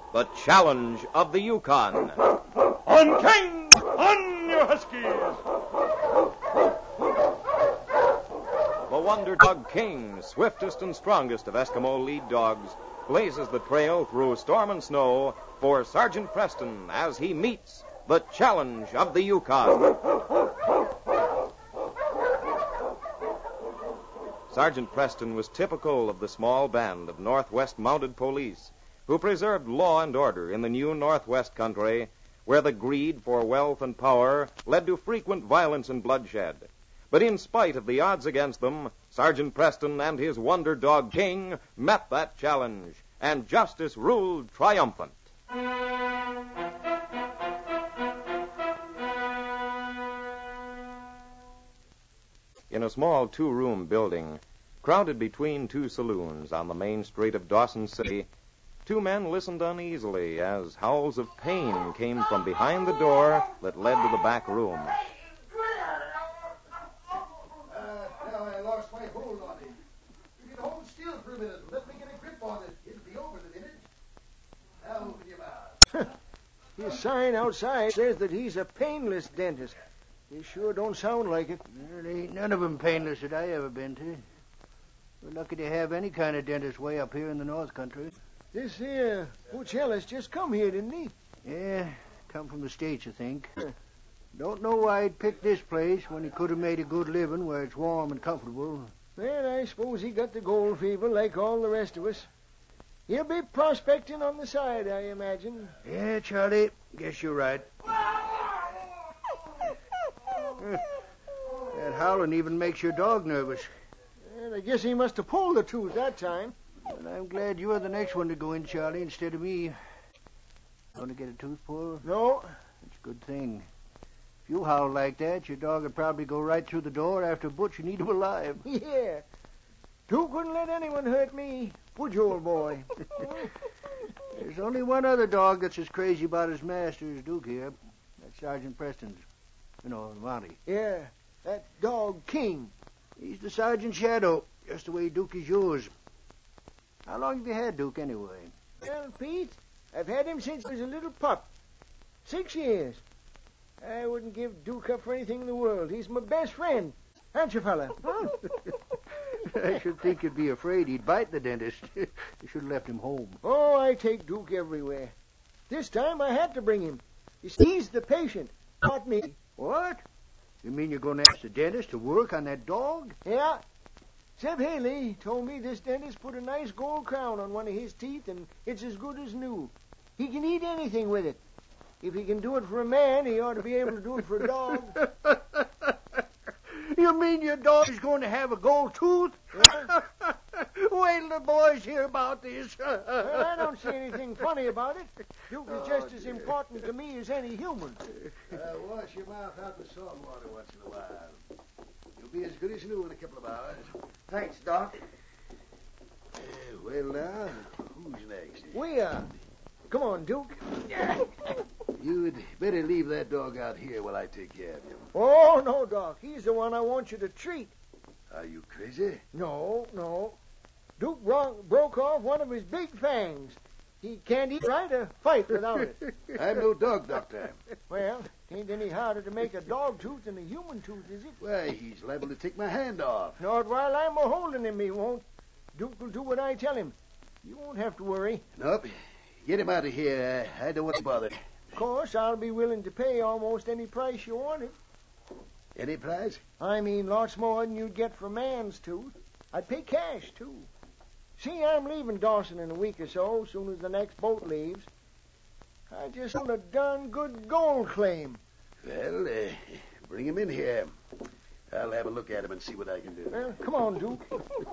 The Challenge of the Yukon. On King! On, you huskies! The Wonder Dog King, swiftest and strongest of Eskimo lead dogs, blazes the trail through storm and snow for Sergeant Preston as he meets the Challenge of the Yukon. Sergeant Preston was typical of the small band of Northwest Mounted Police who preserved law and order in the new Northwest country where the greed for wealth and power led to frequent violence and bloodshed. But in spite of the odds against them, Sergeant Preston and his Wonder Dog King met that challenge, and justice ruled triumphant. In a small two-room building, crowded between two saloons on the main street of Dawson City, two men listened uneasily as howls of pain came from behind the door that led to the back room. Now I lost my hold on it. You can hold still for a minute and let me get a grip on it. It'll be over in a minute. Now open your mouth. His sign outside says that he's a painless dentist. He sure don't sound like it. There ain't none of 'em painless that I ever been to. We're lucky to have any kind of dentist way up here in the North Country. This here Buchellas just come here, didn't he? Yeah, come from the States, I think. Don't know why he'd picked this place when he could have made a good living where it's warm and comfortable. Well, I suppose he got the gold fever like all the rest of us. He'll be prospecting on the side, I imagine. Yeah, Charlie, guess you're right. That howling even makes your dog nervous. Well, I guess he must have pulled the tooth that time. And I'm glad you're the next one to go in, Charlie, instead of me. Going to get a tooth pulled? No. That's a good thing. If you howl like that, your dog would probably go right through the door after Butch and eat him alive. Yeah. Duke wouldn't let anyone hurt me. Would you, old boy? There's only one other dog that's as crazy about his master as Duke here. That's Sergeant Preston's. You know, Monty. Yeah, that dog King. He's the sergeant's shadow, just the way Duke is yours. How long have you had Duke, anyway? Well, Pete, I've had him since he was a little pup. 6 years. I wouldn't give Duke up for anything in the world. He's my best friend. Aren't you, fella? I should think you'd be afraid he'd bite the dentist. You should have left him home. Oh, I take Duke everywhere. This time I had to bring him. You see, he's the patient, not me. What? You mean you're going to ask the dentist to work on that dog? Yeah. Zeb Haley told me this dentist put a nice gold crown on one of his teeth, and it's as good as new. He can eat anything with it. If he can do it for a man, he ought to be able to do it for a dog. You mean your dog is going to have a gold tooth? Yeah. Wait till the boys hear about this. Well, I don't see anything funny about it. Duke is just as important to me as any human. Wash your mouth out with salt water once in a while. You'll be as good as new in a couple of hours. Thanks, Doc. Well, now, who's next? We are. Come on, Duke. You'd better leave that dog out here while I take care of him. Oh, no, Doc. He's the one I want you to treat. Are you crazy? No. Duke broke off one of his big fangs. He can't eat right or fight without it. I'm no dog doctor. Well, it ain't any harder to make a dog tooth than a human tooth, is it? Why, he's liable to take my hand off. Not while I'm a-holding him, he won't. Duke will do what I tell him. You won't have to worry. Nope. Get him out of here. I don't want to bother. Of course, I'll be willing to pay almost any price you wanted. Any price? I mean, lots more than you'd get for a man's tooth. I'd pay cash, too. See, I'm leaving Dawson in a week or so, soon as the next boat leaves. I just want a darn good gold claim. Well, bring him in here. I'll have a look at him and see what I can do. Well, come on, Duke.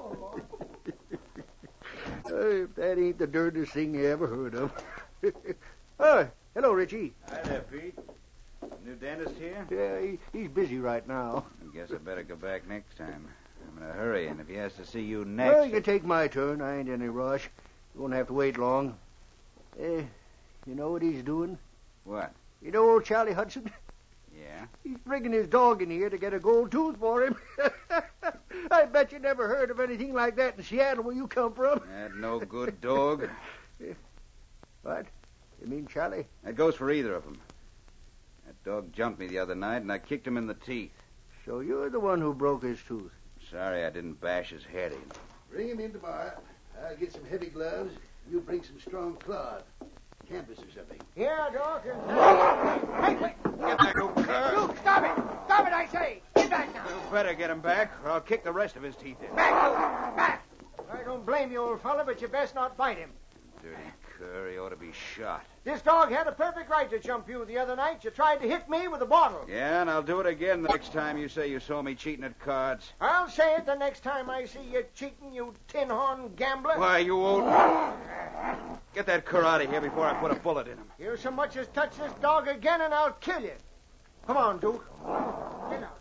If that ain't the dirtiest thing you ever heard of. Oh, hello, Richie. Hi there, Pete. New dentist here? Yeah, he's busy right now. I guess I better go back next time. I'm in a hurry, and if he has to see you next... Well, you can take my turn. I ain't in any rush. You won't have to wait long. You know what he's doing? What? You know old Charlie Hudson? Yeah? He's bringing his dog in here to get a gold tooth for him. I bet you never heard of anything like that in Seattle where you come from. That no good dog. What? You mean Charlie? That goes for either of them. That dog jumped me the other night, and I kicked him in the teeth. So you're the one who broke his tooth. Sorry I didn't bash his head in. Bring him in the bar. I'll get some heavy gloves. You bring some strong cloth. Canvas or something. Yeah, Doc. Hey, wait! Get back, you cur! Duke, stop it! Stop it, I say! Get back now! You better get him back, or I'll kick the rest of his teeth in. Back, Duke! Back! I don't blame you, old fella, but you best not fight him. Dirty cur, he ought to be shot. This dog had a perfect right to jump you the other night. You tried to hit me with a bottle. Yeah, and I'll do it again the next time you say you saw me cheating at cards. I'll say it the next time I see you cheating, you tin-horn gambler. Why, you old... Get that cur out of here before I put a bullet in him. You so much as touch this dog again and I'll kill you. Come on, Duke. Get out.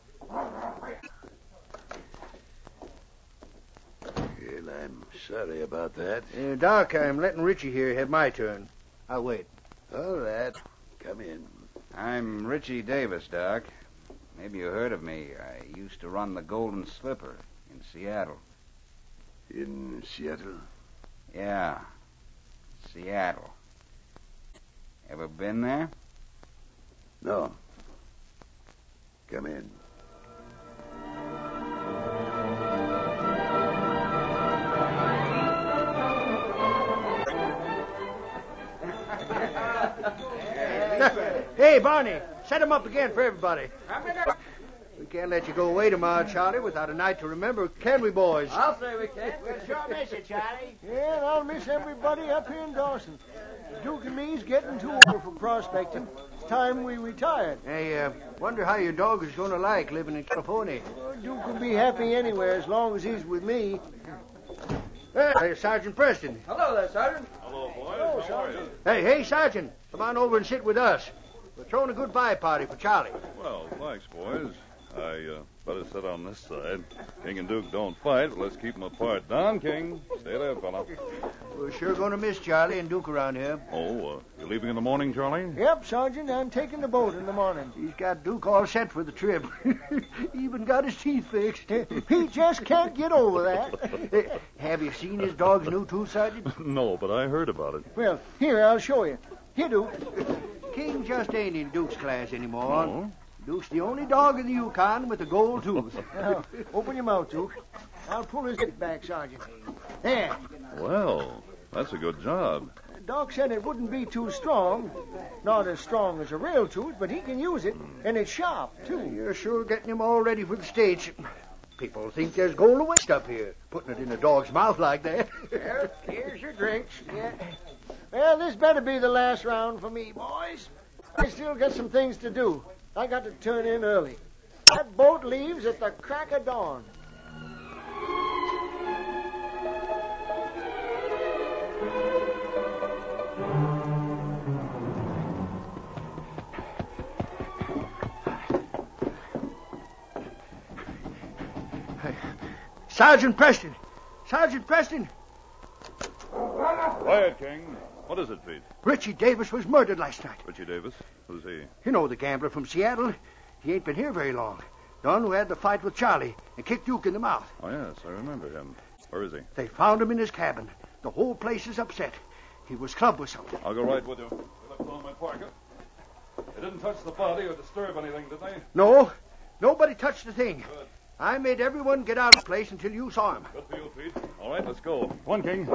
Well, I'm sorry about that. Doc, I'm letting Richie here have my turn. I'll wait. All right. Come in. I'm Richie Davis, Doc. Maybe you heard of me. I used to run the Golden Slipper in Seattle. In Seattle? Yeah, Seattle. Ever been there? No. Come in. Hey, Barney, set him up again for everybody. We can't let you go away tomorrow, Charlie, without a night to remember, can we, boys? I'll say we can. We'll sure miss you, Charlie. Yeah, and I'll miss everybody up here in Dawson. Duke and me's getting too old for prospecting. It's time we retired. Hey, wonder how your dog is going to like living in California. Well, Duke will be happy anywhere as long as he's with me. Hey, Sergeant Preston. Hello there, Sergeant. Hello, boys. How are you? Hey, Sergeant, come on over and sit with us. We're throwing a goodbye party for Charlie. Well, thanks, boys. I better sit on this side. King and Duke don't fight, but let's keep them apart. Don King, stay there, fella. We're sure going to miss Charlie and Duke around here. Oh, you leaving in the morning, Charlie? Yep, Sergeant, I'm taking the boat in the morning. He's got Duke all set for the trip. Even got his teeth fixed. He just can't get over that. Have you seen his dog's new tooth, Sergeant? No, but I heard about it. Well, here, I'll show you. Here, Duke. King just ain't in Duke's class anymore. Oh? Duke's the only dog in the Yukon with a gold tooth. Now, open your mouth, Duke. I'll pull his hip back, Sergeant. There. Well, that's a good job. Doc said it wouldn't be too strong. Not as strong as a real tooth, but he can use it. And it's sharp, too. You're sure getting him all ready for the stage. People think there's gold to waste up here, putting it in a dog's mouth like that. Well, here's your drinks. Yeah. Well, this better be the last round for me, boys. I still got some things to do. I got to turn in early. That boat leaves at the crack of dawn. Sergeant Preston! Sergeant Preston! Quiet, King. What is it, Pete? Richie Davis was murdered last night. Richie Davis? Who's he? You know the gambler from Seattle. He ain't been here very long. The one who had the fight with Charlie and kicked Duke in the mouth. Oh, yes, I remember him. Where is he? They found him in his cabin. The whole place is upset. He was clubbed with something. I'll go right with you. You left it on my pocket. They didn't touch the body or disturb anything, did they? No, nobody touched the thing. Good. I made everyone get out of the place until you saw him. Good for you, Pete. All right, let's go. Come on, King.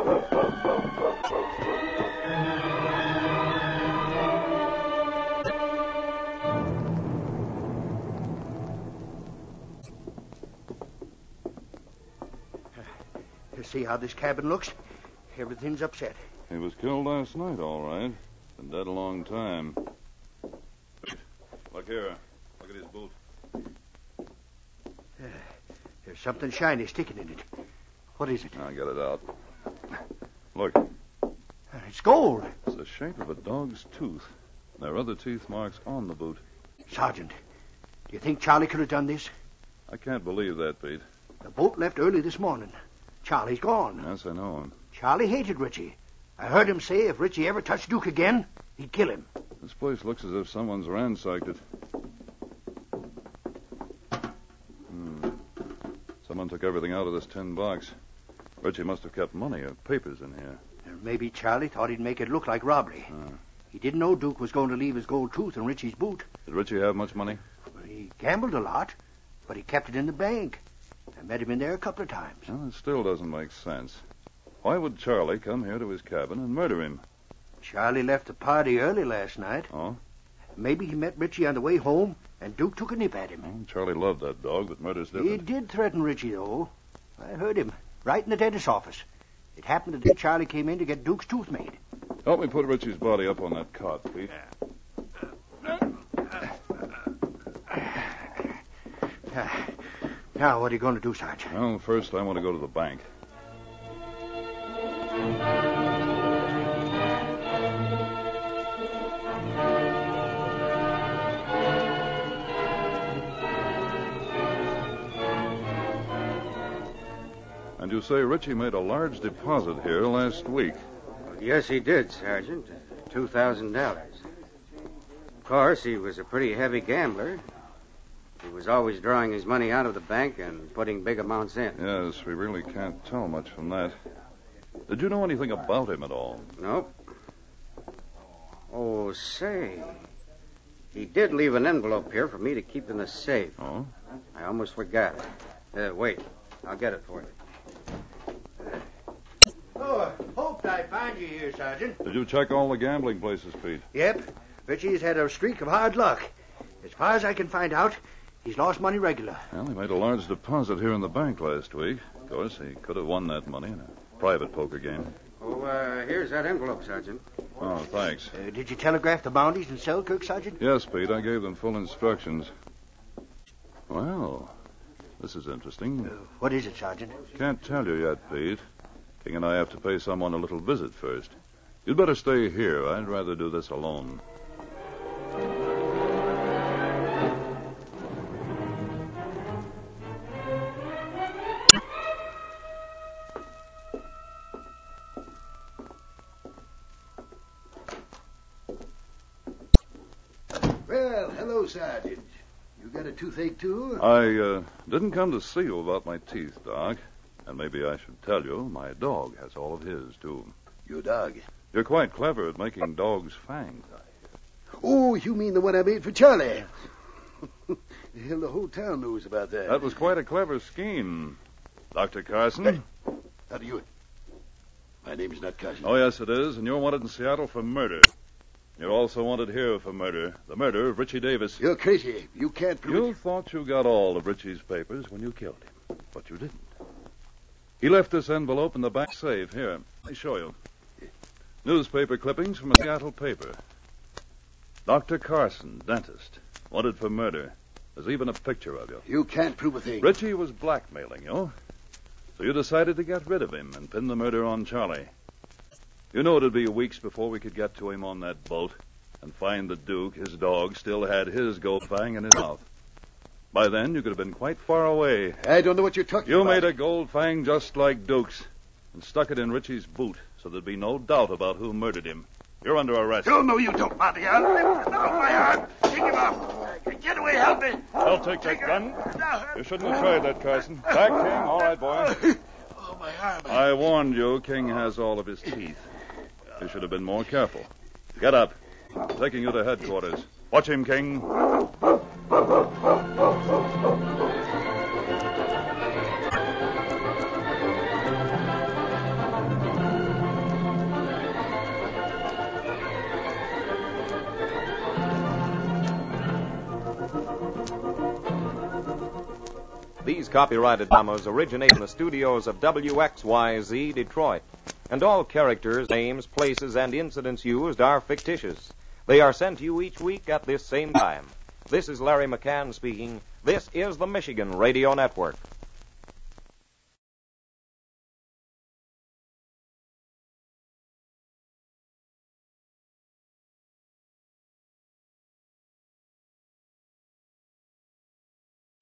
You see how this cabin looks? Everything's upset. He was killed last night, all right. Been dead a long time. Look here. Look at his boot. There's something shiny sticking in it. What is it? I'll get it out. Look, It's gold. it's the shape of a dog's tooth. There are other teeth marks on the boot. Sergeant, do you think Charlie could have done this? I can't believe that, Pete. The boat left early this morning. Charlie's gone. Yes, I know him. Charlie hated Richie. I heard him say if Richie ever touched Duke again, he'd kill him. This place looks as if someone's ransacked it. Someone took everything out of this tin box. Richie must have kept money or papers in here. Maybe Charlie thought he'd make it look like robbery. He didn't know Duke was going to leave his gold tooth in Richie's boot. Did Richie have much money? Well, he gambled a lot, but he kept it in the bank. I met him in there a couple of times. Well, it still doesn't make sense. Why would Charlie come here to his cabin and murder him? Charlie left the party early last night. Oh? Maybe he met Richie on the way home, and Duke took a nip at him. Well, Charlie loved that dog, but murder's different. He did threaten Richie, though. I heard him, right in the dentist's office. It happened the day Charlie came in to get Duke's tooth made. Help me put Richie's body up on that cot, Pete. Now, what are you going to do, Sarge? Well, first I want to go to the bank. And you say Richie made a large deposit here last week. Yes, he did, Sergeant. $2,000. Of course, he was a pretty heavy gambler. He was always drawing his money out of the bank and putting big amounts in. Yes, we really can't tell much from that. Did you know anything about him at all? Nope. Oh, say. He did leave an envelope here for me to keep in the safe. Oh? I almost forgot it. Wait. I'll get it for you. Oh, hoped I'd find you here, Sergeant. Did you check all the gambling places, Pete? Yep. Richie's had a streak of hard luck. As far as I can find out, he's lost money regular. Well, he made a large deposit here in the bank last week. Of course, he could have won that money in a private poker game. Oh, here's that envelope, Sergeant. Oh, thanks. Did you telegraph the bounties in Selkirk, Sergeant? Yes, Pete, I gave them full instructions. Well, this is interesting. What is it, Sergeant? Can't tell you yet, Pete. King and I have to pay someone a little visit first. You'd better stay here. I'd rather do this alone. Well, hello, Sergeant. You got a toothache, too? I didn't come to see you about my teeth, Doc. And maybe I should tell you, my dog has all of his, too. Your dog? You're quite clever at making dogs' fangs. Oh, you mean the one I made for Charlie? Hell, the whole town knows about that. That was quite a clever scheme, Dr. Carson. How do you... My name's not Carson. Oh, yes, it is, and you're wanted in Seattle for murder. You're also wanted here for murder. The murder of Richie Davis. You're crazy. You can't prove You it. thought you got all of Richie's papers when you killed him, but you didn't. He left this envelope in the back safe. Here, let me show you. Newspaper clippings from a Seattle paper. Dr. Carson, dentist, wanted for murder. There's even a picture of you. You can't prove a thing. Richie was blackmailing you, so you decided to get rid of him and pin the murder on Charlie. You know it'd be weeks before we could get to him on that boat and find the Duke, his dog, still had his gold fang in his mouth. By then, you could have been quite far away. I don't know what you're talking You about. made a gold fang just like Duke's and stuck it in Richie's boot so there'd be no doubt about who murdered him. You're under arrest. Oh, no, you don't, Monty. Let go of my arm. Take him off. Get away, help me. I'll take that gun. You shouldn't have tried that, Carson. Back, King. All right, boy. Oh, my arm. I warned you, King has all of his teeth. You should have been more careful. Get up. I'm taking you to headquarters. Watch him, King. These copyrighted dramas originate in the studios of WXYZ Detroit, and all characters, names, places, and incidents used are fictitious. They are sent to you each week at this same time. This is Larry McCann speaking. This is the Michigan Radio Network.